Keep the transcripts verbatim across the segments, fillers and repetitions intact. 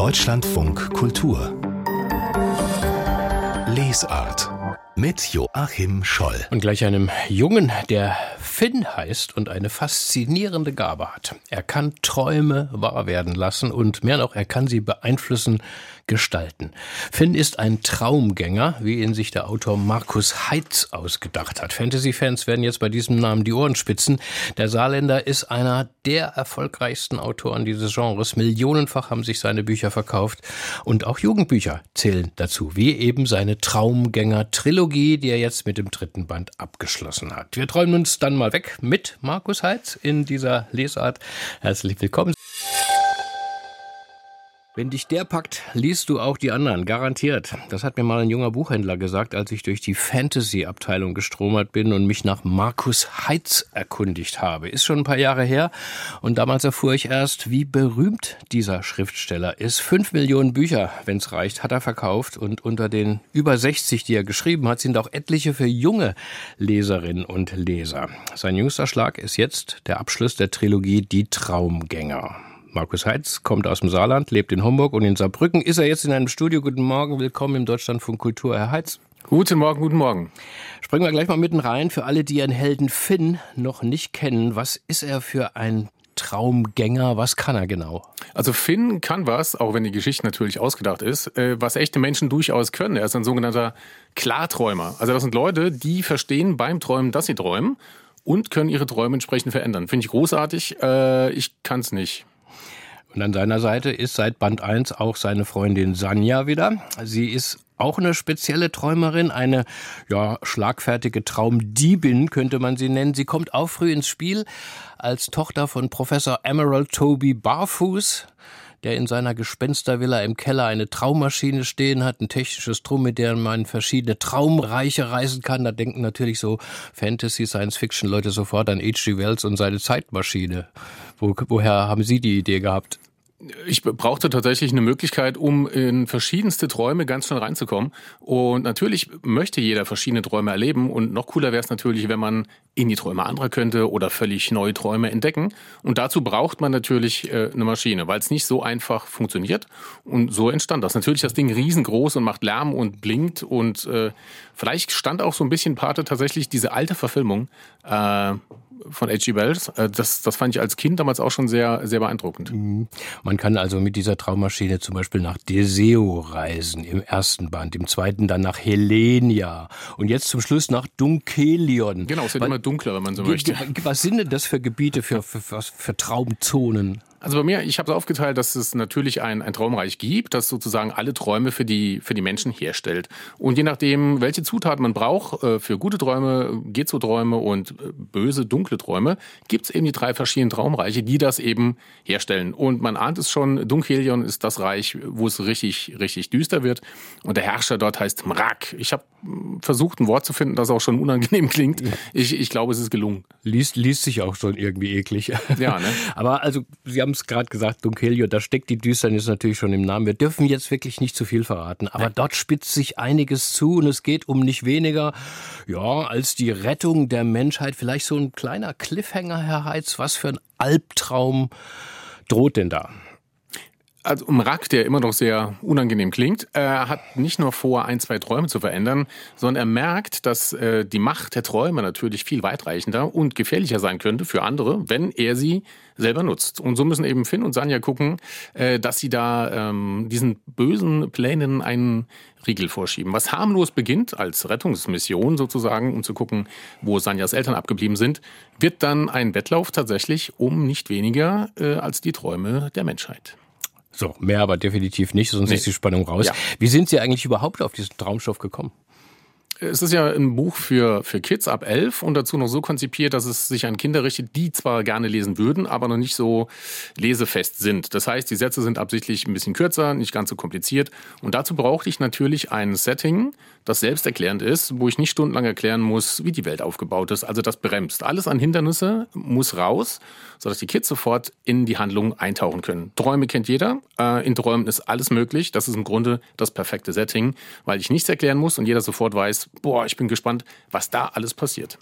Deutschlandfunk Kultur Lesart mit Joachim Scholl. Und gleich einem Jungen, der Finn heißt und eine faszinierende Gabe hat. Er kann Träume wahr werden lassen und mehr noch, er kann sie beeinflussen, gestalten. Finn ist ein Traumgänger, wie ihn sich der Autor Markus Heitz ausgedacht hat. Fantasy-Fans werden jetzt bei diesem Namen die Ohren spitzen. Der Saarländer ist einer der erfolgreichsten Autoren dieses Genres. Millionenfach haben sich seine Bücher verkauft und auch Jugendbücher zählen dazu, wie eben seine Traumgänger-Trilogie, die er jetzt mit dem dritten Band abgeschlossen hat. Wir träumen uns dann mal weg mit Markus Heitz in dieser Lesart. Herzlich willkommen. Wenn dich der packt, liest du auch die anderen, garantiert. Das hat mir mal ein junger Buchhändler gesagt, als ich durch die Fantasy-Abteilung gestromert bin und mich nach Markus Heitz erkundigt habe. Ist schon ein paar Jahre her und damals erfuhr ich erst, wie berühmt dieser Schriftsteller ist. Fünf Millionen Bücher, wenn's reicht, hat er verkauft und unter den über sechzig, die er geschrieben hat, sind auch etliche für junge Leserinnen und Leser. Sein jüngster Schlag ist jetzt der Abschluss der Trilogie Die Traumgänger. Markus Heitz kommt aus dem Saarland, lebt in Homburg und in Saarbrücken. Ist er jetzt in einem Studio? Guten Morgen, willkommen im Deutschlandfunk Kultur, Herr Heitz. Guten Morgen, guten Morgen. Springen wir gleich mal mitten rein. Für alle, die Ihren Helden Finn noch nicht kennen, was ist er für ein Traumgänger? Was kann er genau? Also Finn kann was, auch wenn die Geschichte natürlich ausgedacht ist, was echte Menschen durchaus können. Er ist ein sogenannter Klarträumer. Also das sind Leute, die verstehen beim Träumen, dass sie träumen und können ihre Träume entsprechend verändern. Finde ich großartig. Ich kann es nicht. Und an seiner Seite ist seit Band eins auch seine Freundin Sanja wieder. Sie ist auch eine spezielle Träumerin, eine ja, schlagfertige Traumdiebin könnte man sie nennen. Sie kommt auch früh ins Spiel als Tochter von Professor Emerald Toby Barfuß, der in seiner Gespenstervilla im Keller eine Traummaschine stehen hat, ein technisches Drum, mit dem man verschiedene Traumreiche reisen kann. Da denken natürlich so Fantasy, Science-Fiction-Leute sofort an H G Wells und seine Zeitmaschine. Wo, woher haben Sie die Idee gehabt? Ich brauchte tatsächlich eine Möglichkeit, um in verschiedenste Träume ganz schnell reinzukommen. Und natürlich möchte jeder verschiedene Träume erleben. Und noch cooler wäre es natürlich, wenn man in die Träume anderer könnte oder völlig neue Träume entdecken. Und dazu braucht man natürlich äh, eine Maschine, weil es nicht so einfach funktioniert. Und so entstand das. Natürlich das Ding riesengroß und macht Lärm und blinkt. Und äh, vielleicht stand auch so ein bisschen Pate tatsächlich diese alte Verfilmung äh, von H G Wells. Das, das fand ich als Kind damals auch schon sehr, sehr beeindruckend. Man kann also mit dieser Traummaschine zum Beispiel nach Deseo reisen, im ersten Band, im zweiten dann nach Helenia und jetzt zum Schluss nach Dunkelion. Genau, es wird immer dunkler, wenn man so möchte. Was sind denn das für Gebiete, für, für, für, für Traumzonen? Also bei mir, ich habe es aufgeteilt, dass es natürlich ein, ein Traumreich gibt, das sozusagen alle Träume für die, für die Menschen herstellt. Und je nachdem, welche Zutaten man braucht, für gute Träume, Gezo-Träume und böse, dunkle Träume, gibt es eben die drei verschiedenen Traumreiche, die das eben herstellen. Und man ahnt es schon, Dunkelion ist das Reich, wo es richtig, richtig düster wird. Und der Herrscher dort heißt Mrak. Ich habe versucht, ein Wort zu finden, das auch schon unangenehm klingt. Ich, ich glaube, es ist gelungen. Liest, liest sich auch schon irgendwie eklig. Ja, ne? Aber also, Sie haben es gerade gesagt, Dunkelion, da steckt die Düsternis natürlich schon im Namen. Wir dürfen jetzt wirklich nicht zu viel verraten, aber Nein. Dort spitzt sich einiges zu und es geht um nicht weniger, ja, als die Rettung der Menschheit. Vielleicht so ein kleiner Cliffhanger, Herr Heitz, was für ein Albtraum droht denn da? Also Mrak, der immer noch sehr unangenehm klingt, äh, hat nicht nur vor, ein, zwei Träume zu verändern, sondern er merkt, dass äh, die Macht der Träume natürlich viel weitreichender und gefährlicher sein könnte für andere, wenn er sie selber nutzt. Und so müssen eben Finn und Sanja gucken, äh, dass sie da ähm, diesen bösen Plänen einen Riegel vorschieben. Was harmlos beginnt als Rettungsmission sozusagen, um zu gucken, wo Sanjas Eltern abgeblieben sind, wird dann ein Wettlauf tatsächlich um nicht weniger äh, als die Träume der Menschheit. So, mehr aber definitiv nicht, sonst nee. ist die Spannung raus. Ja. Wie sind Sie eigentlich überhaupt auf diesen Traumstoff gekommen? Es ist ja ein Buch für, für Kids ab elf und dazu noch so konzipiert, dass es sich an Kinder richtet, die zwar gerne lesen würden, aber noch nicht so lesefest sind. Das heißt, die Sätze sind absichtlich ein bisschen kürzer, nicht ganz so kompliziert. Und dazu brauchte ich natürlich ein Setting, das selbsterklärend ist, wo ich nicht stundenlang erklären muss, wie die Welt aufgebaut ist. Also das bremst. Alles an Hindernisse muss raus, sodass die Kids sofort in die Handlung eintauchen können. Träume kennt jeder. In Träumen ist alles möglich. Das ist im Grunde das perfekte Setting, weil ich nichts erklären muss und jeder sofort weiß, boah, ich bin gespannt, was da alles passiert.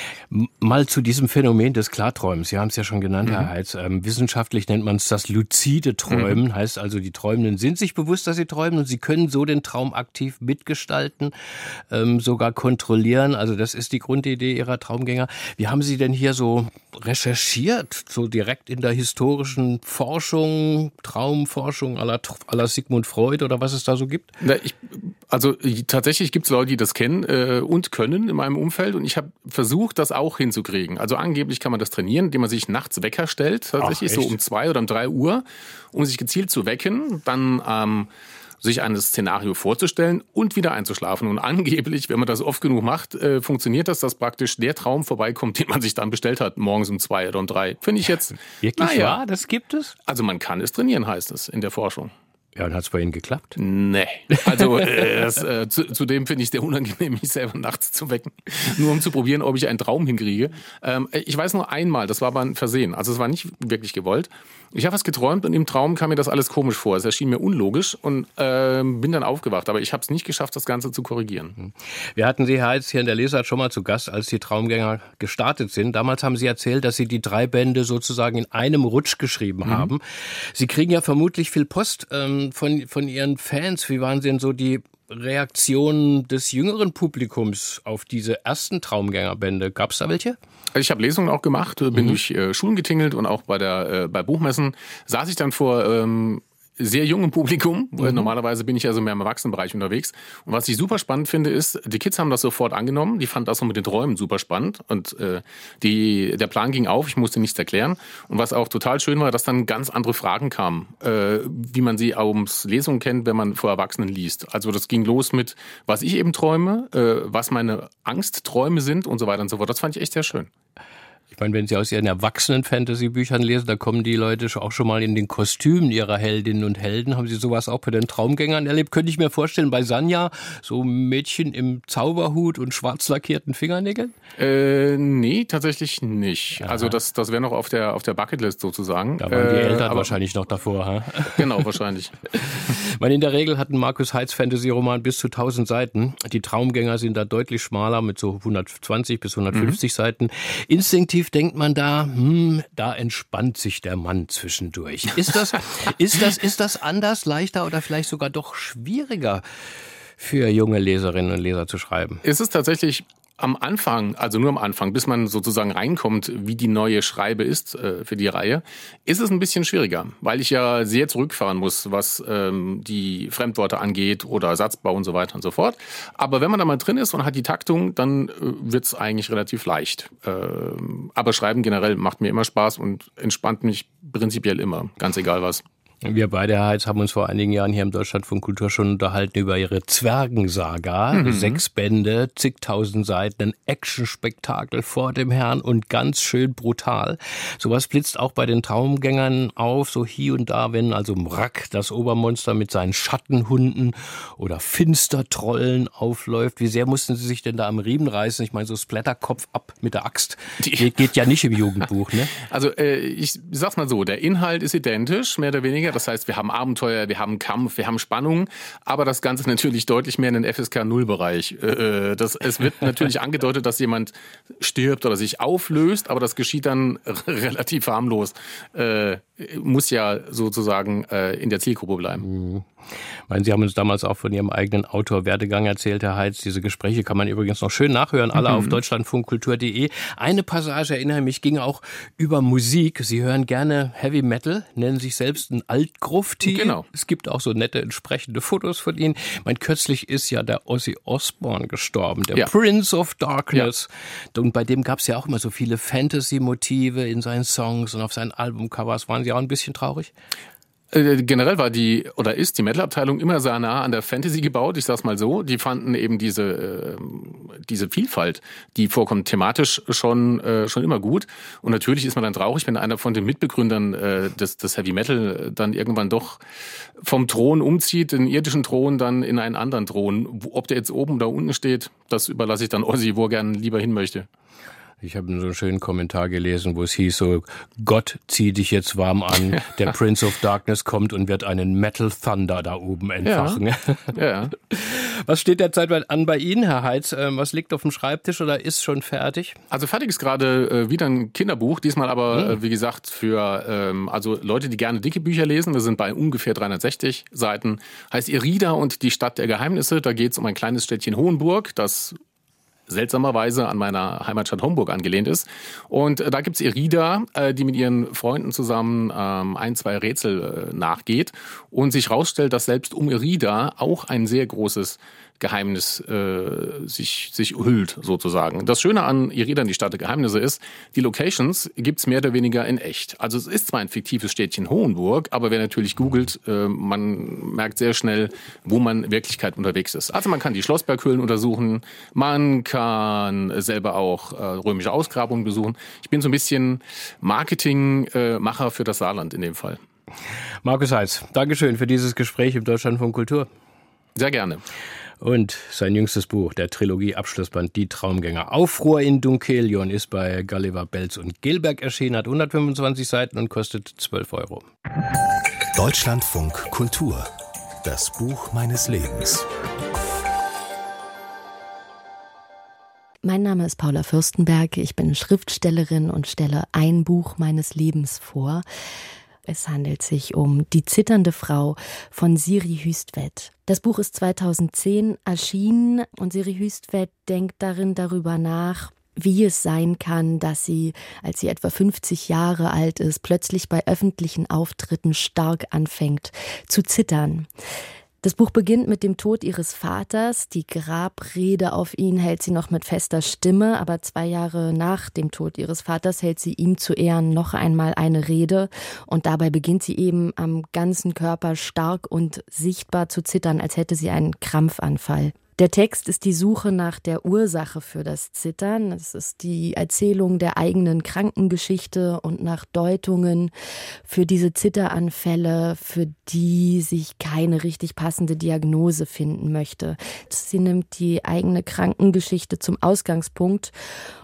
Mal zu diesem Phänomen des Klarträumens. Sie haben es ja schon genannt, mhm. Herr Heitz. Ähm, wissenschaftlich nennt man es das luzide Träumen. Mhm. Heißt also, die Träumenden sind sich bewusst, dass sie träumen und sie können so den Traum aktiv mitgestalten, ähm, sogar kontrollieren. Also das ist die Grundidee Ihrer Traumgänger. Wie haben Sie denn hier so recherchiert, so direkt in der historischen Forschung, Traumforschung à la, à la Sigmund Freud oder was es da so gibt? Na, ich, also tatsächlich gibt es Leute, die das kennen äh, und können in meinem Umfeld und ich habe versucht, das auch hinzukriegen. Also angeblich kann man das trainieren, indem man sich nachts Wecker stellt, tatsächlich Ach, so um zwei oder um drei Uhr, um sich gezielt zu wecken, dann ähm, sich ein Szenario vorzustellen und wieder einzuschlafen. Und angeblich, wenn man das oft genug macht, äh, funktioniert das, dass praktisch der Traum vorbeikommt, den man sich dann bestellt hat, morgens um zwei oder um drei. Finde ich jetzt... Wirklich naja, wahr? Das gibt es? Also man kann es trainieren, heißt es in der Forschung. Ja, und hat es bei Ihnen geklappt? Nee. Also äh, das, äh, zu, zudem finde ich es sehr unangenehm, mich selber nachts zu wecken. Nur um zu probieren, ob ich einen Traum hinkriege. Ähm, ich weiß nur einmal, das war aber ein Versehen. Also es war nicht wirklich gewollt. Ich habe was geträumt und im Traum kam mir das alles komisch vor. Es erschien mir unlogisch und äh, bin dann aufgewacht. Aber ich habe es nicht geschafft, das Ganze zu korrigieren. Wir hatten Sie, Herr Heitz, hier in der Lesart schon mal zu Gast, als die Traumgänger gestartet sind. Damals haben Sie erzählt, dass Sie die drei Bände sozusagen in einem Rutsch geschrieben mhm. haben. Sie kriegen ja vermutlich viel Post ähm, Von, von Ihren Fans. Wie waren denn so die Reaktionen des jüngeren Publikums auf diese ersten Traumgängerbände? Gab es da welche? Ich habe Lesungen auch gemacht, bin mhm. durch äh, Schulen getingelt und auch bei der äh, bei Buchmessen saß ich dann vor ähm, sehr jungem Publikum. Mhm. Normalerweise bin ich ja so mehr im Erwachsenenbereich unterwegs. Und was ich super spannend finde, ist, die Kids haben das sofort angenommen. Die fanden das so mit den Träumen super spannend. Und äh, die, der Plan ging auf, ich musste nichts erklären. Und was auch total schön war, dass dann ganz andere Fragen kamen, äh, wie man sie aus Lesungen kennt, wenn man vor Erwachsenen liest. Also das ging los mit, was ich eben träume, äh, was meine Angstträume sind und so weiter und so fort. Das fand ich echt sehr schön. Ich meine, wenn Sie aus Ihren Erwachsenen-Fantasy-Büchern lesen, da kommen die Leute auch schon mal in den Kostümen ihrer Heldinnen und Helden. Haben Sie sowas auch bei den Traumgängern erlebt? Könnte ich mir vorstellen, bei Sanja, so Mädchen im Zauberhut und schwarz lackierten Fingernägeln? Äh, nee, tatsächlich nicht. Aha. Also das, das wäre noch auf der, auf der Bucketlist sozusagen. Da waren die äh, Eltern wahrscheinlich noch davor. Ha? Genau, wahrscheinlich. meine, in der Regel hat ein Markus Heitz Fantasy-Roman bis zu tausend Seiten. Die Traumgänger sind da deutlich schmaler mit so hundertzwanzig bis hundertfünfzig mhm. Seiten. Instinktiv denkt man da, hm, da entspannt sich der Mann zwischendurch. Ist das, ist das, ist das anders, leichter oder vielleicht sogar doch schwieriger für junge Leserinnen und Leser zu schreiben? Es ist tatsächlich am Anfang, also nur am Anfang, bis man sozusagen reinkommt, wie die neue Schreibe ist äh, für die Reihe, ist es ein bisschen schwieriger, weil ich ja sehr zurückfahren muss, was ähm, die Fremdworte angeht oder Satzbau und so weiter und so fort. Aber wenn man da mal drin ist und hat die Taktung, dann äh, wird es eigentlich relativ leicht. Äh, aber Schreiben generell macht mir immer Spaß und entspannt mich prinzipiell immer, ganz egal was. Wir beide, Herr Heitz, haben uns vor einigen Jahren hier im Deutschlandfunk Kultur schon unterhalten über Ihre Zwergensaga. Mhm. Sechs Bände, zigtausend Seiten, ein Actionspektakel vor dem Herrn und ganz schön brutal. Sowas blitzt auch bei den Traumgängern auf, so hier und da, wenn also Mrak, das Obermonster mit seinen Schattenhunden oder Finstertrollen aufläuft. Wie sehr mussten Sie sich denn da am Riemen reißen? Ich meine, so Splatterkopf ab mit der Axt geht, geht ja nicht im Jugendbuch, ne? Also äh, ich sag's mal so, der Inhalt ist identisch, mehr oder weniger. Das heißt, wir haben Abenteuer, wir haben Kampf, wir haben Spannung, aber das Ganze natürlich deutlich mehr in den F S K null Bereich. Das, es wird natürlich angedeutet, dass jemand stirbt oder sich auflöst, aber das geschieht dann relativ harmlos. Äh, muss ja sozusagen äh, in der Zielgruppe bleiben. Mhm. Ich meine, Sie haben uns damals auch von Ihrem eigenen Autor-Werdegang erzählt, Herr Heitz. Diese Gespräche kann man übrigens noch schön nachhören, alle mhm. auf deutschlandfunkkultur punkt de. Eine Passage, erinnere mich, ging auch über Musik. Sie hören gerne Heavy Metal, nennen sich selbst ein Altgrufti. Genau. Es gibt auch so nette entsprechende Fotos von Ihnen. Ich meine, kürzlich ist ja der Ozzy Osbourne gestorben, der ja. Prince of Darkness. Ja. Und bei dem gab es ja auch immer so viele Fantasy-Motive in seinen Songs und auf seinen Albumcovers. Waren Sie auch ein bisschen traurig? Äh, generell war die oder ist die Metal-Abteilung immer sehr nah an der Fantasy gebaut, ich sag's mal so. Die fanden eben diese, äh, diese Vielfalt, die vorkommt thematisch schon, äh, schon immer gut. Und natürlich ist man dann traurig, wenn einer von den Mitbegründern äh, des, des Heavy Metal dann irgendwann doch vom Thron umzieht, den irdischen Thron, dann in einen anderen Thron. Ob der jetzt oben oder unten steht, das überlasse ich dann Ozzy, wo er gerne lieber hin möchte. Ich habe so einen schönen Kommentar gelesen, wo es hieß so, Gott, zieh dich jetzt warm an, der Prince of Darkness kommt und wird einen Metal Thunder da oben entfachen. Ja. Ja. Was steht derzeit an bei Ihnen, Herr Heitz? Was liegt auf dem Schreibtisch oder ist schon fertig? Also fertig ist gerade äh, wieder ein Kinderbuch, diesmal aber, hm. äh, wie gesagt, für ähm, also Leute, die gerne dicke Bücher lesen. Wir sind bei ungefähr dreihundertsechzig Seiten. Heißt Irida und die Stadt der Geheimnisse. Da geht es um ein kleines Städtchen Hohenburg, das seltsamerweise an meiner Heimatstadt Homburg angelehnt ist. Und äh, da gibt's Irida, äh, die mit ihren Freunden zusammen ähm, ein, zwei Rätsel äh, nachgeht und sich rausstellt, dass selbst um Irida auch ein sehr großes Geheimnis äh, sich, sich hüllt, sozusagen. Das Schöne an Irida, die Stadt der Geheimnisse, ist, die Locations gibt's mehr oder weniger in echt. Also es ist zwar ein fiktives Städtchen Hohenburg, aber wer natürlich googelt, äh, man merkt sehr schnell, wo man in Wirklichkeit unterwegs ist. Also man kann die Schlossberghöhlen untersuchen, man kann selber auch äh, römische Ausgrabungen besuchen. Ich bin so ein bisschen Marketingmacher äh, für das Saarland in dem Fall. Markus Heitz, Dankeschön für dieses Gespräch im Deutschlandfunk Kultur. Sehr gerne. Und sein jüngstes Buch, der Trilogie-Abschlussband Die Traumgänger. Aufruhr in Dunkelion ist bei Gulliver, Belz und Gelberg erschienen, hat hundertfünfundzwanzig Seiten und kostet zwölf Euro. Deutschlandfunk Kultur. Das Buch meines Lebens. Mein Name ist Paula Fürstenberg. Ich bin Schriftstellerin und stelle ein Buch meines Lebens vor. Es handelt sich um Die zitternde Frau von Siri Hustvedt. Das Buch ist zweitausendzehn erschienen und Siri Hustvedt denkt darin darüber nach, wie es sein kann, dass sie, als sie etwa fünfzig Jahre alt ist, plötzlich bei öffentlichen Auftritten stark anfängt zu zittern. Das Buch beginnt mit dem Tod ihres Vaters. Die Grabrede auf ihn hält sie noch mit fester Stimme, aber zwei Jahre nach dem Tod ihres Vaters hält sie ihm zu Ehren noch einmal eine Rede. Und dabei beginnt sie eben am ganzen Körper stark und sichtbar zu zittern, als hätte sie einen Krampfanfall. Der Text ist die Suche nach der Ursache für das Zittern. Es ist die Erzählung der eigenen Krankengeschichte und nach Deutungen für diese Zitteranfälle, für die sich keine richtig passende Diagnose finden möchte. Sie nimmt die eigene Krankengeschichte zum Ausgangspunkt,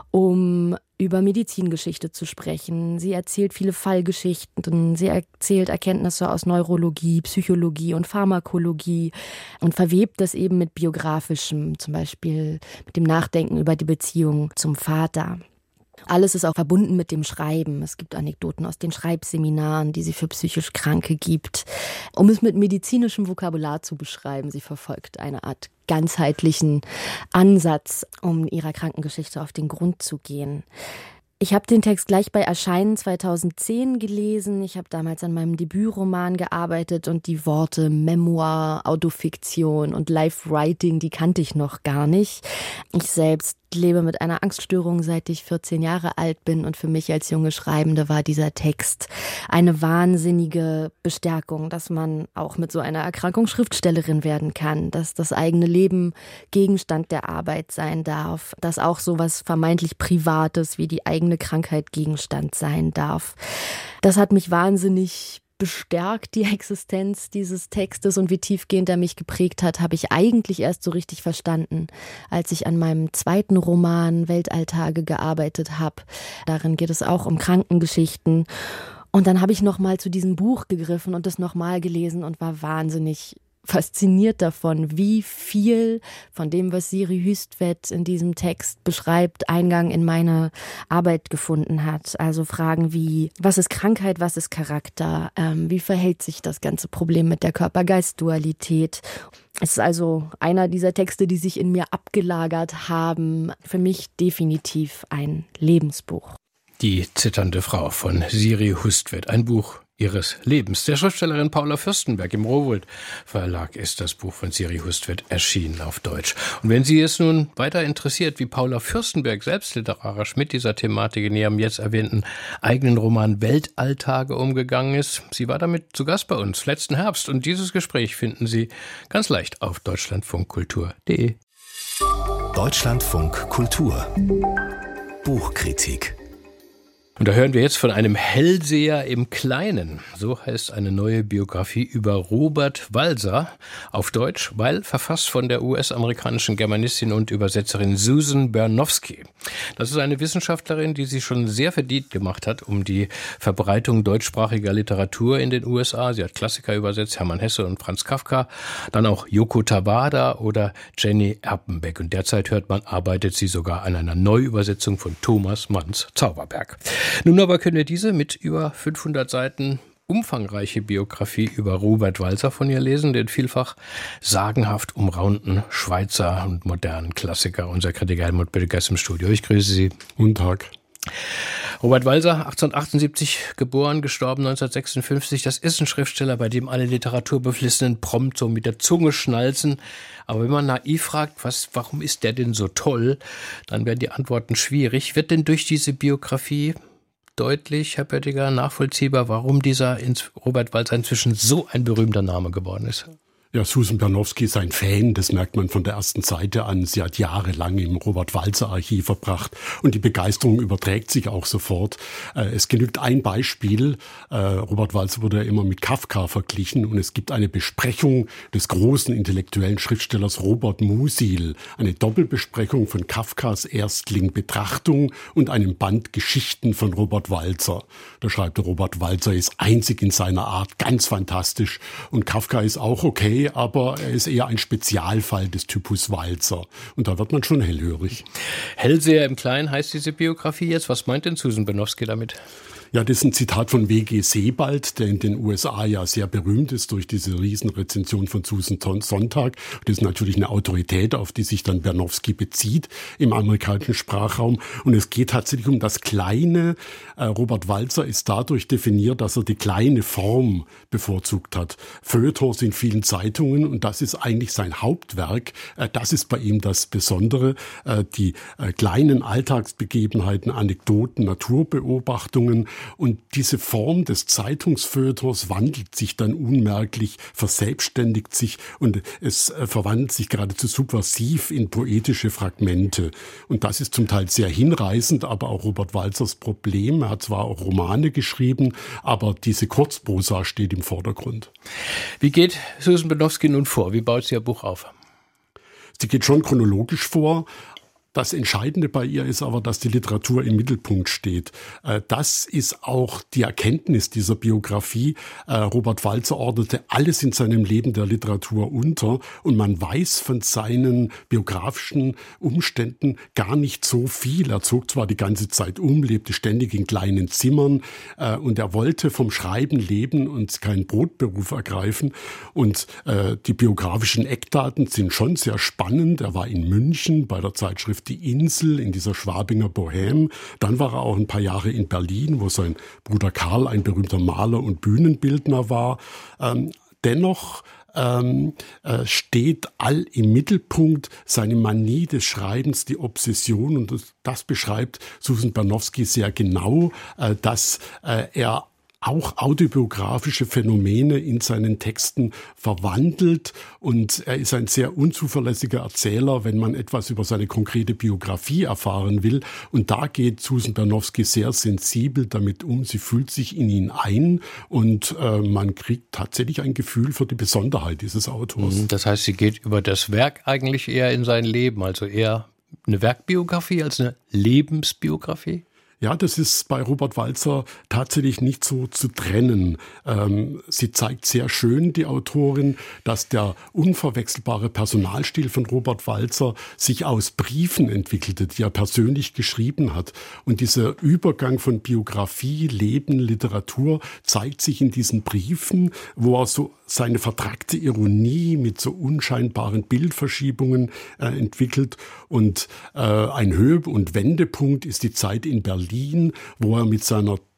um über Medizingeschichte zu sprechen. Sie erzählt viele Fallgeschichten, sie erzählt Erkenntnisse aus Neurologie, Psychologie und Pharmakologie und verwebt das eben mit biografischem, zum Beispiel mit dem Nachdenken über die Beziehung zum Vater. Alles ist auch verbunden mit dem Schreiben. Es gibt Anekdoten aus den Schreibseminaren, die sie für psychisch Kranke gibt. Um es mit medizinischem Vokabular zu beschreiben, sie verfolgt eine Art ganzheitlichen Ansatz, um ihrer Krankengeschichte auf den Grund zu gehen. Ich habe den Text gleich bei Erscheinen zweitausendzehn gelesen. Ich habe damals an meinem Debütroman gearbeitet und die Worte Memoir, Autofiktion und Life-Writing, die kannte ich noch gar nicht. Ich selbst lebe mit einer Angststörung, seit ich vierzehn Jahre alt bin, und für mich als junge Schreibende war dieser Text eine wahnsinnige Bestärkung, dass man auch mit so einer Erkrankung Schriftstellerin werden kann, dass das eigene Leben Gegenstand der Arbeit sein darf, dass auch so was vermeintlich Privates wie die eigene Krankheit Gegenstand sein darf. Das hat mich wahnsinnig bestärkt, die Existenz dieses Textes, und wie tiefgehend er mich geprägt hat, habe ich eigentlich erst so richtig verstanden, als ich an meinem zweiten Roman Weltalltage gearbeitet habe. Darin geht es auch um Krankengeschichten. Und dann habe ich nochmal zu diesem Buch gegriffen und es nochmal gelesen und war wahnsinnig fasziniert davon, wie viel von dem, was Siri Hustvedt in diesem Text beschreibt, Eingang in meine Arbeit gefunden hat. Also Fragen wie, was ist Krankheit, was ist Charakter, ähm, wie verhält sich das ganze Problem mit der Körper-Geist-Dualität. Es ist also einer dieser Texte, die sich in mir abgelagert haben. Für mich definitiv ein Lebensbuch. Die zitternde Frau von Siri Hustvedt. Ein Buch ihres Lebens. Der Schriftstellerin Paula Fürstenberg im Rowohlt Verlag ist das Buch von Siri Hustvedt erschienen auf Deutsch. Und wenn Sie es nun weiter interessiert, wie Paula Fürstenberg selbst literarisch mit dieser Thematik in ihrem jetzt erwähnten eigenen Roman Weltalltage umgegangen ist, sie war damit zu Gast bei uns letzten Herbst. Und dieses Gespräch finden Sie ganz leicht auf deutschlandfunkkultur punkt de. Deutschlandfunk Kultur Buchkritik. Und da hören wir jetzt von einem Hellseher im Kleinen. So heißt eine neue Biografie über Robert Walser auf Deutsch, weil verfasst von der U S-amerikanischen Germanistin und Übersetzerin Susan Bernofsky. Das ist eine Wissenschaftlerin, die sich schon sehr verdient gemacht hat um die Verbreitung deutschsprachiger Literatur in den U S A. Sie hat Klassiker übersetzt, Hermann Hesse und Franz Kafka, dann auch Yoko Tawada oder Jenny Erpenbeck. Und derzeit hört man, arbeitet sie sogar an einer Neuübersetzung von Thomas Manns Zauberberg. Nun aber können wir diese mit über fünfhundert Seiten umfangreiche Biografie über Robert Walser von ihr lesen, den vielfach sagenhaft umraunten Schweizer und modernen Klassiker. Unser Kritiker Helmut Böttger ist im Studio. Ich grüße Sie. Guten Tag. Robert Walser, achtzehnhundertachtundsiebzig geboren, gestorben neunzehnhundertsechsundfünfzig. Das ist ein Schriftsteller, bei dem alle Literaturbeflissenen prompt so mit der Zunge schnalzen. Aber wenn man naiv fragt, was, warum ist der denn so toll, dann werden die Antworten schwierig. Wird denn durch diese Biografie deutlich, Herr Böttger, nachvollziehbar, warum dieser Robert Walser inzwischen so ein berühmter Name geworden ist? Ja, Susan Bernofsky ist ein Fan, das merkt man von der ersten Seite an. Sie hat jahrelang im Robert-Walser-Archiv verbracht und die Begeisterung überträgt sich auch sofort. Es genügt ein Beispiel. Robert Walser wurde ja immer mit Kafka verglichen und es gibt eine Besprechung des großen intellektuellen Schriftstellers Robert Musil, eine Doppelbesprechung von Kafkas Erstling Betrachtung und einem Band Geschichten von Robert Walser. Da schreibt Robert Walser, ist einzig in seiner Art, ganz fantastisch und Kafka ist auch okay, aber er ist eher ein Spezialfall des Typus Walser. Und da wird man schon hellhörig. Hellseher im Kleinen heißt diese Biografie jetzt. Was meint denn Susan Bernofsky damit? Ja, das ist ein Zitat von W G Sebald, der in den U S A ja sehr berühmt ist durch diese Riesenrezension von Susan Sontag. Das ist natürlich eine Autorität, auf die sich dann Bernofsky bezieht im amerikanischen Sprachraum. Und es geht tatsächlich um das Kleine. Robert Walser ist dadurch definiert, dass er die kleine Form bevorzugt hat. Feuilletons in vielen Zeitungen und das ist eigentlich sein Hauptwerk. Das ist bei ihm das Besondere. Die kleinen Alltagsbegebenheiten, Anekdoten, Naturbeobachtungen. Und diese Form des Zeitungsfeuilletons wandelt sich dann unmerklich, verselbstständigt sich und es verwandelt sich geradezu subversiv in poetische Fragmente. Und das ist zum Teil sehr hinreißend, aber auch Robert Walsers Problem. Er hat zwar auch Romane geschrieben, aber diese Kurzprosa steht im Vordergrund. Wie geht Susan Bernofsky nun vor? Wie baut sie ihr Buch auf? Sie geht schon chronologisch vor. Das Entscheidende bei ihr ist aber, dass die Literatur im Mittelpunkt steht. Das ist auch die Erkenntnis dieser Biografie. Robert Walser ordnete alles in seinem Leben der Literatur unter und man weiß von seinen biografischen Umständen gar nicht so viel. Er zog zwar die ganze Zeit um, lebte ständig in kleinen Zimmern und er wollte vom Schreiben leben und keinen Brotberuf ergreifen. Und die biografischen Eckdaten sind schon sehr spannend. Er war in München bei der Zeitschrift Die Insel in dieser Schwabinger Bohème. Dann war er auch ein paar Jahre in Berlin, wo sein Bruder Karl ein berühmter Maler und Bühnenbildner war. Ähm, dennoch ähm, äh, steht all im Mittelpunkt seine Manie des Schreibens, die Obsession. Und das, das beschreibt Susan Bernofsky sehr genau, äh, dass äh, er auch autobiografische Phänomene in seinen Texten verwandelt und er ist ein sehr unzuverlässiger Erzähler, wenn man etwas über seine konkrete Biografie erfahren will. Und da geht Susan Bernofsky sehr sensibel damit um. Sie fühlt sich in ihn ein und äh, man kriegt tatsächlich ein Gefühl für die Besonderheit dieses Autors. Das heißt, sie geht über das Werk eigentlich eher in sein Leben, also eher eine Werkbiografie als eine Lebensbiografie? Ja, das ist bei Robert Walser tatsächlich nicht so zu trennen. Ähm, sie zeigt sehr schön, die Autorin, dass der unverwechselbare Personalstil von Robert Walser sich aus Briefen entwickelte, die er persönlich geschrieben hat. Und dieser Übergang von Biografie, Leben, Literatur zeigt sich in diesen Briefen, wo er so seine vertrackte Ironie mit so unscheinbaren Bildverschiebungen äh, entwickelt. Und äh, ein Höhe- und Wendepunkt ist die Zeit in Berlin, wo er mit seiner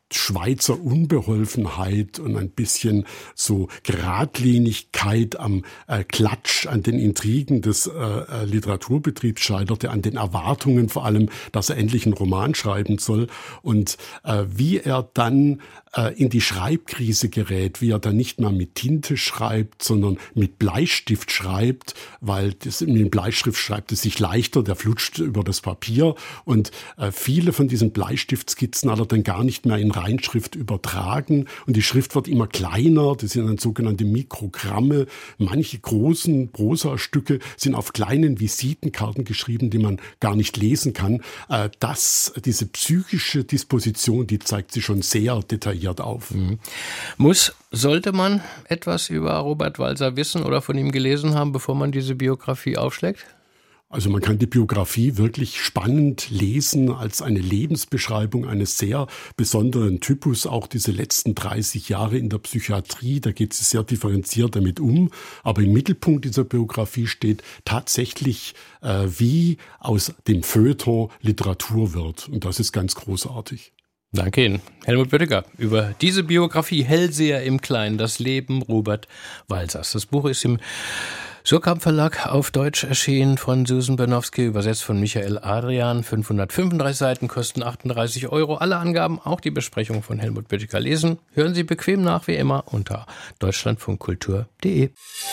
Schweizer Unbeholfenheit und ein bisschen so Geradlinigkeit am äh, Klatsch, an den Intrigen des äh, Literaturbetriebs scheiterte, an den Erwartungen vor allem, dass er endlich einen Roman schreiben soll. Und äh, wie er dann äh, in die Schreibkrise gerät, wie er dann nicht mehr mit Tinte schreibt, sondern mit Bleistift schreibt, weil das, mit dem Bleistift schreibt es sich leichter, der flutscht über das Papier. Und äh, viele von diesen Bleistiftskizzen hat er dann gar nicht mehr in Reinschrift übertragen und die Schrift wird immer kleiner, das sind dann sogenannte Mikrogramme. Manche großen Prosastücke sind auf kleinen Visitenkarten geschrieben, die man gar nicht lesen kann. Das, diese psychische Disposition, die zeigt sich schon sehr detailliert auf. Mhm. Muss, sollte man etwas über Robert Walser wissen oder von ihm gelesen haben, bevor man diese Biografie aufschlägt? Also man kann die Biografie wirklich spannend lesen als eine Lebensbeschreibung eines sehr besonderen Typus. Auch diese letzten dreißig Jahre in der Psychiatrie, da geht sie sehr differenziert damit um. Aber im Mittelpunkt dieser Biografie steht tatsächlich, äh, wie aus dem Feuilleton Literatur wird. Und das ist ganz großartig. Danke Ihnen, Helmut Böttiger, über diese Biografie Hellseher im Kleinen, das Leben Robert Walsers. Das Buch ist im Surkamp Verlag auf Deutsch erschienen von Susan Bernowski, übersetzt von Michael Adrian. fünfhundertfünfunddreißig Seiten, kosten achtunddreißig Euro. Alle Angaben, auch die Besprechung von Helmut Böttiger lesen. Hören Sie bequem nach, wie immer, unter deutschlandfunkkultur punkt de.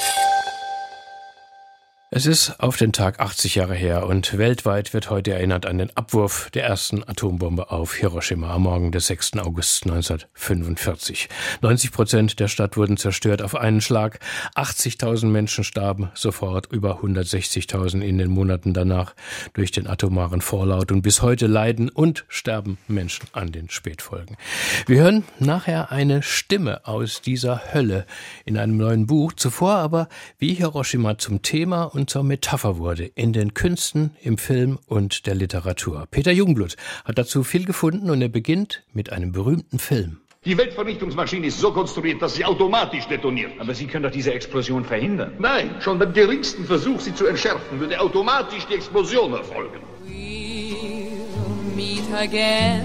Es ist auf den Tag achtzig Jahre her und weltweit wird heute erinnert an den Abwurf der ersten Atombombe auf Hiroshima am Morgen des sechsten August neunzehnhundertfünfundvierzig. neunzig Prozent der Stadt wurden zerstört auf einen Schlag. achtzigtausend Menschen starben sofort, über hundertsechzigtausend in den Monaten danach durch den atomaren Fallout. Und bis heute leiden und sterben Menschen an den Spätfolgen. Wir hören nachher eine Stimme aus dieser Hölle in einem neuen Buch. Zuvor aber, wie Hiroshima zum Thema und zur Metapher wurde in den Künsten, im Film und der Literatur. Peter Jungblut hat dazu viel gefunden und er beginnt mit einem berühmten Film. Die Weltvernichtungsmaschine ist so konstruiert, dass sie automatisch detoniert. Aber Sie können doch diese Explosion verhindern. Nein, schon beim geringsten Versuch, sie zu entschärfen, würde automatisch die Explosion erfolgen. We'll meet again,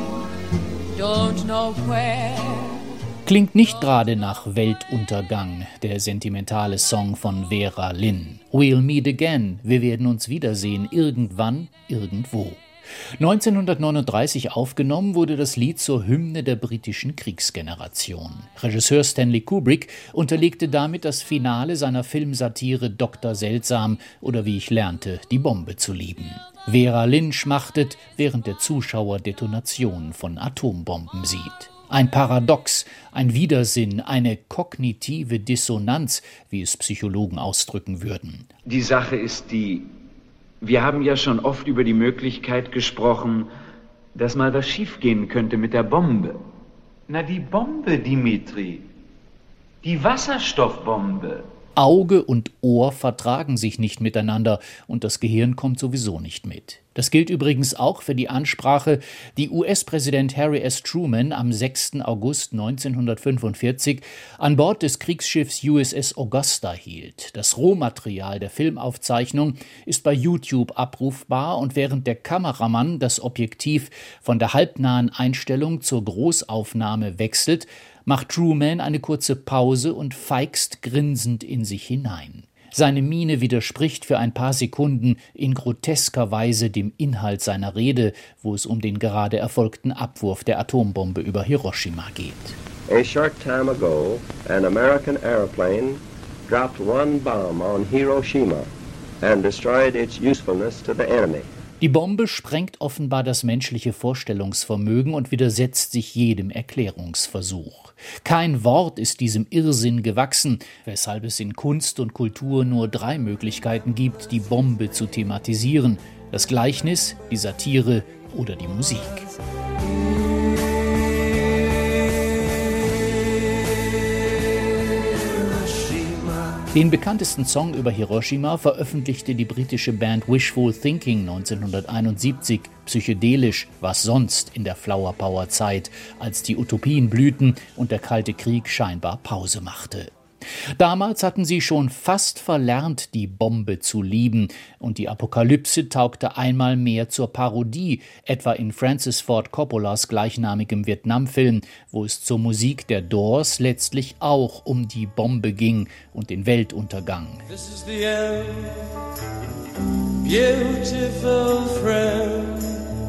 don't know where. Klingt nicht gerade nach Weltuntergang, der sentimentale Song von Vera Lynn. We'll meet again, wir werden uns wiedersehen, irgendwann, irgendwo. neunzehnhundertneununddreißig aufgenommen wurde das Lied zur Hymne der britischen Kriegsgeneration. Regisseur Stanley Kubrick unterlegte damit das Finale seiner Filmsatire Doktor Seltsam oder wie ich lernte, die Bombe zu lieben. Vera Lynn schmachtet, während der Zuschauer Detonationen von Atombomben sieht. Ein Paradox, ein Widersinn, eine kognitive Dissonanz, wie es Psychologen ausdrücken würden. Die Sache ist die, wir haben ja schon oft über die Möglichkeit gesprochen, dass mal was schiefgehen könnte mit der Bombe. Na, die Bombe, Dimitri. Die Wasserstoffbombe. Auge und Ohr vertragen sich nicht miteinander und das Gehirn kommt sowieso nicht mit. Das gilt übrigens auch für die Ansprache, die U S-Präsident Harry S. Truman am sechsten August neunzehnhundertfünfundvierzig an Bord des Kriegsschiffs U S S Augusta hielt. Das Rohmaterial der Filmaufzeichnung ist bei YouTube abrufbar und während der Kameramann das Objektiv von der halbnahen Einstellung zur Großaufnahme wechselt, macht Truman eine kurze Pause und feigst grinsend in sich hinein. Seine Miene widerspricht für ein paar Sekunden in grotesker Weise dem Inhalt seiner Rede, wo es um den gerade erfolgten Abwurf der Atombombe über Hiroshima geht. A short time ago, an American airplane dropped one bomb on Hiroshima and destroyed its usefulness to the enemy. Die Bombe sprengt offenbar das menschliche Vorstellungsvermögen und widersetzt sich jedem Erklärungsversuch. Kein Wort ist diesem Irrsinn gewachsen, weshalb es in Kunst und Kultur nur drei Möglichkeiten gibt, die Bombe zu thematisieren: das Gleichnis, die Satire oder die Musik. Den bekanntesten Song über Hiroshima veröffentlichte die britische Band Wishful Thinking neunzehnhunderteinundsiebzig, psychedelisch, was sonst in der Flower Power Zeit, als die Utopien blühten und der Kalte Krieg scheinbar Pause machte. Damals hatten sie schon fast verlernt, die Bombe zu lieben, und die Apokalypse taugte einmal mehr zur Parodie, etwa in Francis Ford Coppolas gleichnamigem Vietnamfilm, wo es zur Musik der Doors letztlich auch um die Bombe ging und den Weltuntergang. This is the end, beautiful friend.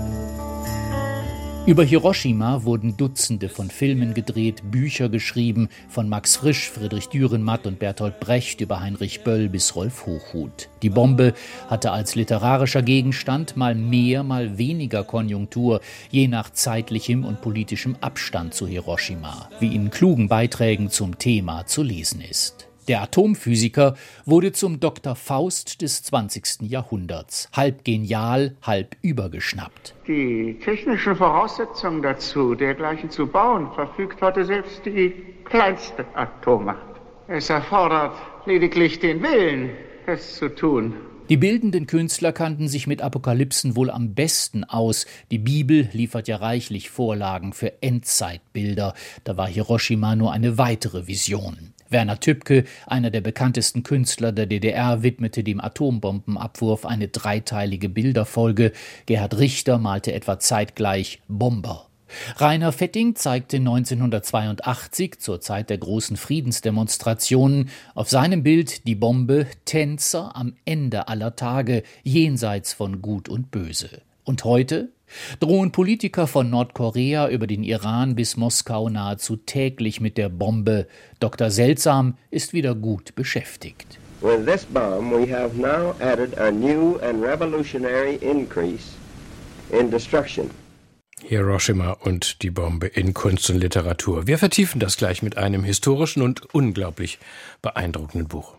Über Hiroshima wurden Dutzende von Filmen gedreht, Bücher geschrieben, von Max Frisch, Friedrich Dürrenmatt und Bertolt Brecht über Heinrich Böll bis Rolf Hochhuth. Die Bombe hatte als literarischer Gegenstand mal mehr, mal weniger Konjunktur, je nach zeitlichem und politischem Abstand zu Hiroshima, wie in klugen Beiträgen zum Thema zu lesen ist. Der Atomphysiker wurde zum Doktor Faust des zwanzigsten Jahrhunderts. Halb genial, halb übergeschnappt. Die technischen Voraussetzungen dazu, dergleichen zu bauen, verfügt heute selbst die kleinste Atommacht. Es erfordert lediglich den Willen, es zu tun. Die bildenden Künstler kannten sich mit Apokalypsen wohl am besten aus. Die Bibel liefert ja reichlich Vorlagen für Endzeitbilder. Da war Hiroshima nur eine weitere Vision. Werner Tübke, einer der bekanntesten Künstler der D D R, widmete dem Atombombenabwurf eine dreiteilige Bilderfolge. Gerhard Richter malte etwa zeitgleich Bomber. Rainer Fetting zeigte neunzehnhundertzweiundachtzig, zur Zeit der großen Friedensdemonstrationen, auf seinem Bild die Bombe Tänzer am Ende aller Tage, jenseits von Gut und Böse. Und heute drohen Politiker von Nordkorea über den Iran bis Moskau nahezu täglich mit der Bombe. Doktor Seltsam ist wieder gut beschäftigt. With this bomb we have now added a new and revolutionary increase in destruction. Hiroshima und die Bombe in Kunst und Literatur. Wir vertiefen das gleich mit einem historischen und unglaublich beeindruckenden Buch.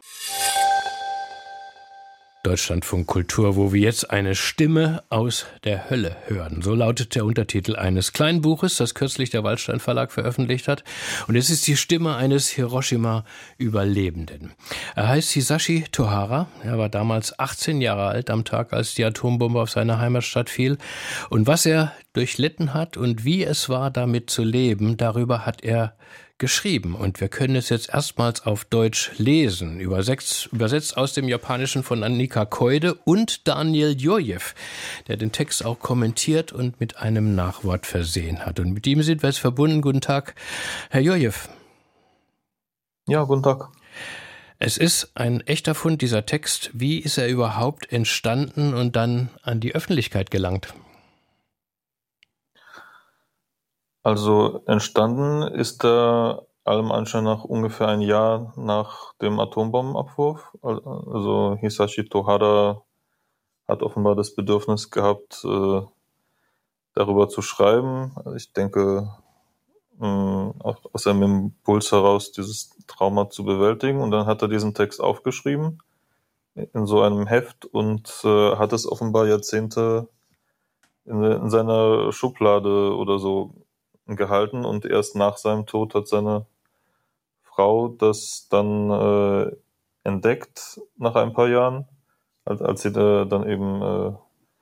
Deutschlandfunk Kultur, wo wir jetzt eine Stimme aus der Hölle hören. So lautet der Untertitel eines kleinen Buches, das kürzlich der Waldstein Verlag veröffentlicht hat. Und es ist die Stimme eines Hiroshima-Überlebenden. Er heißt Hisashi Tohara. Er war damals achtzehn Jahre alt am Tag, als die Atombombe auf seine Heimatstadt fiel. Und was er durchlitten hat und wie es war, damit zu leben, darüber hat er geschrieben. Und wir können es jetzt erstmals auf Deutsch lesen, übersetzt, übersetzt aus dem Japanischen von Annika Keude und Daniel Jojew, der den Text auch kommentiert und mit einem Nachwort versehen hat. Und mit ihm sind wir jetzt verbunden. Guten Tag, Herr Jojew. Ja, guten Tag. Es ist ein echter Fund, dieser Text. Wie ist er überhaupt entstanden und dann an die Öffentlichkeit gelangt? Also entstanden ist er allem Anschein nach ungefähr ein Jahr nach dem Atombombenabwurf. Also Hisashi Tohara hat offenbar das Bedürfnis gehabt, äh, darüber zu schreiben. Ich denke, äh, auch aus einem Impuls heraus, dieses Trauma zu bewältigen. Und dann hat er diesen Text aufgeschrieben in so einem Heft und äh, hat es offenbar Jahrzehnte in, in seiner Schublade oder so gehalten, und erst nach seinem Tod hat seine Frau das dann äh, entdeckt, nach ein paar Jahren, als, als sie da dann eben äh,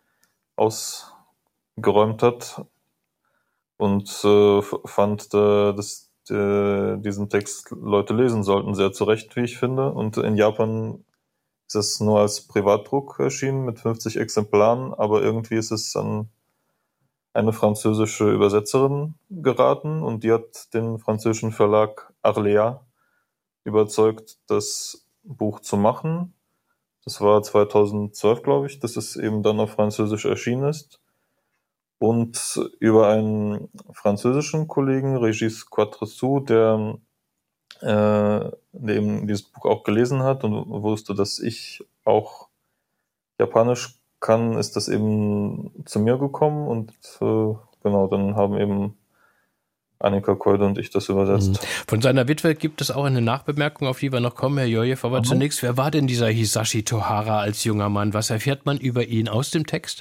ausgeräumt hat, und äh, fand, äh, dass äh, diesen Text Leute lesen sollten, sehr zu Recht, wie ich finde. Und in Japan ist es nur als Privatdruck erschienen mit fünfzig Exemplaren, aber irgendwie ist es an eine französische Übersetzerin geraten, und die hat den französischen Verlag Arléa überzeugt, das Buch zu machen. Das war zweitausendzwölf, glaube ich, dass es eben dann auf Französisch erschienen ist. Und über einen französischen Kollegen, Régis Quatreçu, der, äh, der eben dieses Buch auch gelesen hat und wusste, dass ich auch Japanisch kann, ist das eben zu mir gekommen, und äh, genau, dann haben eben Annika Keude und ich das übersetzt. Von seiner Witwe gibt es auch eine Nachbemerkung, auf die wir noch kommen, Herr Jojew. Aber mhm. zunächst, wer war denn dieser Hisashi Tohara als junger Mann? Was erfährt man über ihn aus dem Text?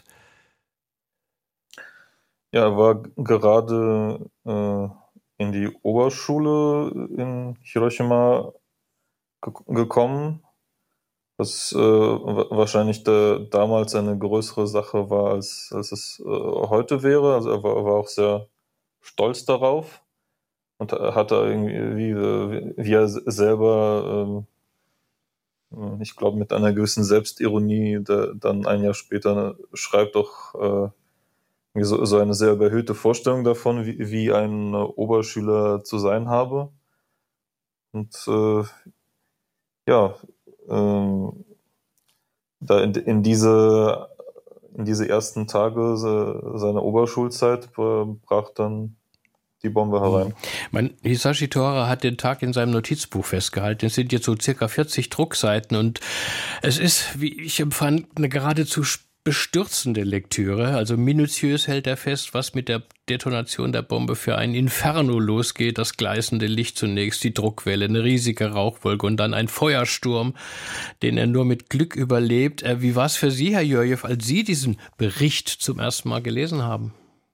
Ja, er war gerade äh, in die Oberschule in Hiroshima ge- gekommen, was äh, wahrscheinlich der, damals eine größere Sache war, als, als es äh, heute wäre. Also er war, er war auch sehr stolz darauf. und hat da irgendwie, wie er selber, ähm, ich glaube, mit einer gewissen Selbstironie der, dann ein Jahr später schreibt doch äh, so, so eine sehr überhöhte Vorstellung davon, wie, wie ein Oberschüler zu sein habe. Und äh, ja, ähm, da in, in diese in diese ersten Tage seiner Oberschulzeit brach dann die Bombe herein. Mein Hisashi Tohara hat den Tag in seinem Notizbuch festgehalten. Es sind jetzt so circa vierzig Druckseiten und es ist, wie ich empfand, eine geradezu bestürzende Lektüre. Also minutiös hält er fest, was mit der Detonation der Bombe für ein Inferno losgeht. Das gleißende Licht zunächst, die Druckwelle, eine riesige Rauchwolke und dann ein Feuersturm, den er nur mit Glück überlebt. Wie war es für Sie, Herr Jurjew, als Sie diesen Bericht zum ersten Mal gelesen haben?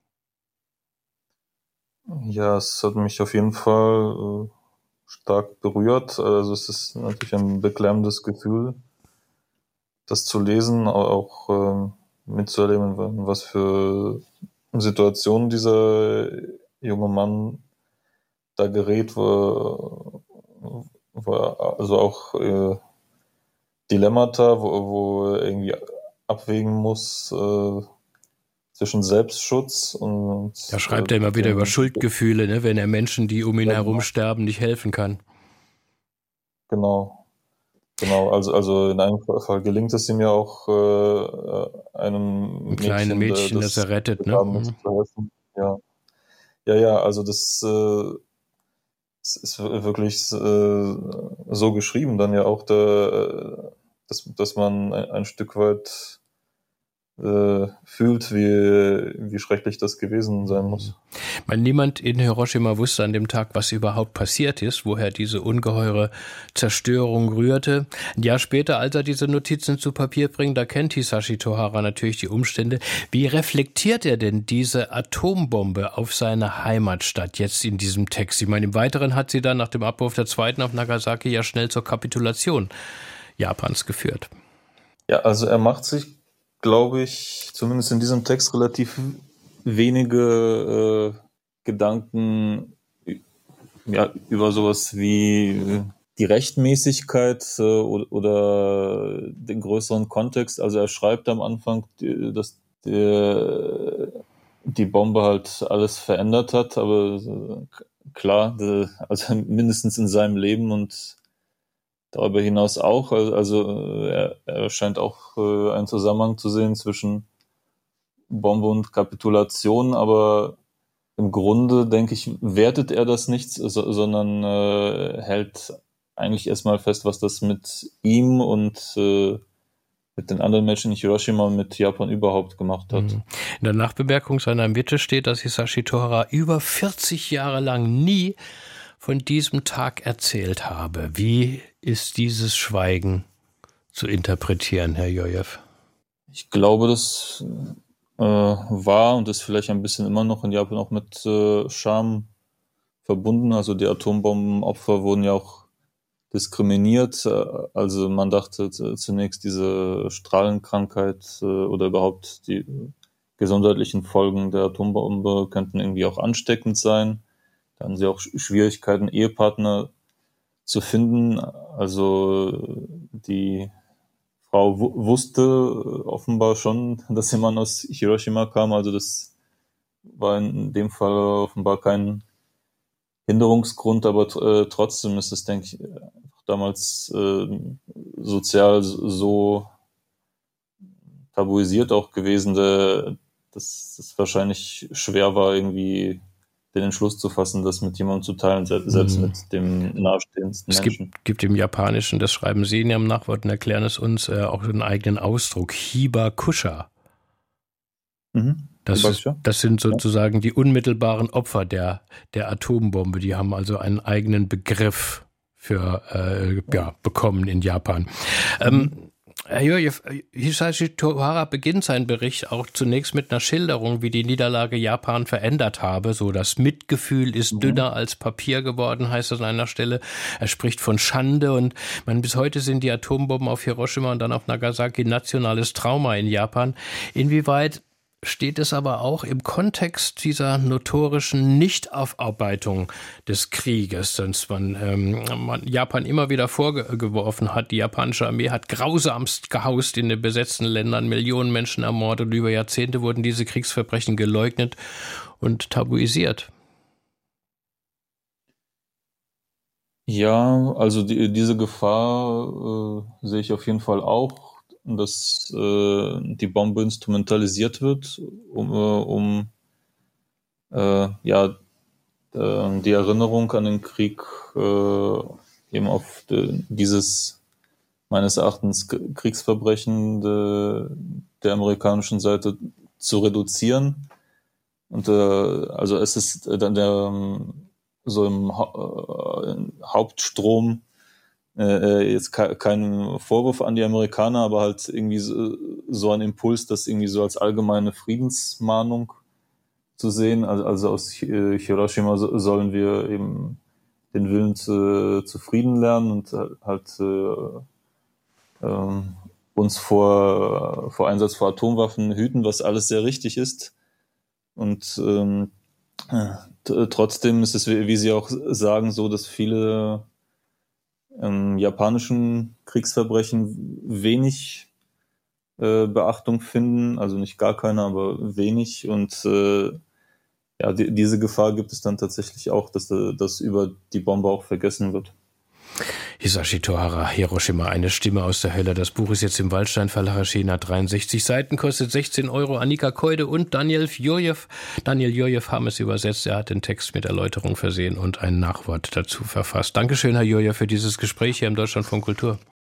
Ja, es hat mich auf jeden Fall äh, stark berührt. Also es ist natürlich ein beklemmendes Gefühl, das zu lesen, auch äh, mitzuerleben, was für Situationen dieser junge Mann da gerät, wo, wo also auch äh, Dilemmata, wo, wo er irgendwie abwägen muss äh, zwischen Selbstschutz und... Da schreibt äh, er immer wieder über Schuldgefühle, ne, wenn er Menschen, die um ihn ja, herum sterben, nicht helfen kann. Genau. Genau, also, also in einem Fall gelingt es ihm ja auch äh, einem Ein kleinen Mädchen, das, das er rettet, ne? Mhm. Ja. ja, ja, also das, äh, das ist wirklich äh, so geschrieben, dann ja auch, da, dass, dass man ein, ein Stück weit äh, fühlt, wie, wie schrecklich das gewesen sein muss. Weil niemand in Hiroshima wusste an dem Tag, was überhaupt passiert ist, woher diese ungeheure Zerstörung rührte. Ein Jahr später, als er diese Notizen zu Papier bringt, da kennt Hisashi Tohara natürlich die Umstände. Wie reflektiert er denn diese Atombombe auf seine Heimatstadt jetzt in diesem Text? Ich meine, im Weiteren hat sie dann nach dem Abwurf der zweiten auf Nagasaki ja schnell zur Kapitulation Japans geführt. Ja, also er macht sich, glaube ich, zumindest in diesem Text relativ wenige äh, Gedanken ja, über sowas wie die Rechtmäßigkeit äh, oder, oder den größeren Kontext. Also er schreibt am Anfang, dass der, die Bombe halt alles verändert hat, aber äh, klar, de, also mindestens in seinem Leben und darüber hinaus auch, also er, er scheint auch äh, einen Zusammenhang zu sehen zwischen Bombe und Kapitulation, aber im Grunde, denke ich, wertet er das nicht, so, sondern äh, hält eigentlich erstmal fest, was das mit ihm und äh, mit den anderen Menschen in Hiroshima und mit Japan überhaupt gemacht hat. In der Nachbemerkung seiner Mitte steht, dass Hisashi Tohara über vierzig Jahre lang nie von diesem Tag erzählt habe. Wie ist dieses Schweigen zu interpretieren, Herr Jurjew? Ich glaube, das äh, war und ist vielleicht ein bisschen immer noch in Japan auch mit äh, Scham verbunden. Also die Atombombenopfer wurden ja auch diskriminiert. Also man dachte zunächst, diese Strahlenkrankheit äh, oder überhaupt die gesundheitlichen Folgen der Atombombe könnten irgendwie auch ansteckend sein. Da haben sie auch Schwierigkeiten, Ehepartner zu finden. Also die Frau w- wusste offenbar schon, dass jemand aus Hiroshima kam. Also das war in dem Fall offenbar kein Hinderungsgrund, aber äh, trotzdem ist es, denke ich, damals äh, sozial so tabuisiert auch gewesen, dass es wahrscheinlich schwer war, irgendwie den Entschluss zu fassen, das mit jemandem zu teilen, selbst mhm. mit dem nahestehendsten es Menschen. Es gibt, gibt im Japanischen, das schreiben Sie in Ihrem Nachwort und erklären es uns, äh, auch einen eigenen Ausdruck, Hibakusha. Mhm. Das, ist, das sind sozusagen die unmittelbaren Opfer der, der Atombombe. Die haben also einen eigenen Begriff für äh, ja, bekommen in Japan. Mhm. Ähm, Herr Jurjew, Hisashi Tohara beginnt seinen Bericht auch zunächst mit einer Schilderung, wie die Niederlage Japan verändert habe. So, das Mitgefühl ist mhm. dünner als Papier geworden, heißt es an einer Stelle. Er spricht von Schande und man, bis heute sind die Atombomben auf Hiroshima und dann auf Nagasaki nationales Trauma in Japan. Inwieweit steht es aber auch im Kontext dieser notorischen Nichtaufarbeitung des Krieges, dass man, ähm, man Japan immer wieder vorgeworfen hat, die japanische Armee hat grausamst gehaust in den besetzten Ländern, Millionen Menschen ermordet, über Jahrzehnte wurden diese Kriegsverbrechen geleugnet und tabuisiert. Ja, also die, diese Gefahr äh, sehe ich auf jeden Fall auch, dass äh, die Bombe instrumentalisiert wird, um, äh, um äh, ja, äh, die Erinnerung an den Krieg äh, eben auf de, dieses meines Erachtens Kriegsverbrechen de, der amerikanischen Seite zu reduzieren. Und äh, also es ist dann der so im äh, Hauptstrom äh, jetzt ke- kein Vorwurf an die Amerikaner, aber halt irgendwie so, so ein Impuls, das irgendwie so als allgemeine Friedensmahnung zu sehen. Also, also aus äh, Hiroshima so, sollen wir eben den Willen zu, zu Frieden lernen und halt äh, äh, uns vor, vor Einsatz von Atomwaffen hüten, was alles sehr richtig ist. Und ähm, t- trotzdem ist es, wie, wie Sie auch sagen, so, dass viele ähm, japanischen Kriegsverbrechen wenig äh, Beachtung finden, also nicht gar keine, aber wenig. Und äh, ja, die, diese Gefahr gibt es dann tatsächlich auch, dass das über die Bombe auch vergessen wird. Hisashi Tohara, Hiroshima, eine Stimme aus der Hölle. Das Buch ist jetzt im Waldstein Verlag erschienen, hat dreiundsechzig Seiten, kostet sechzehn Euro. Annika Keude und Daniel Jojew. Daniel Jojew haben es übersetzt. Er hat den Text mit Erläuterung versehen und ein Nachwort dazu verfasst. Dankeschön, Herr Jojew, für dieses Gespräch hier im Deutschlandfunk Kultur.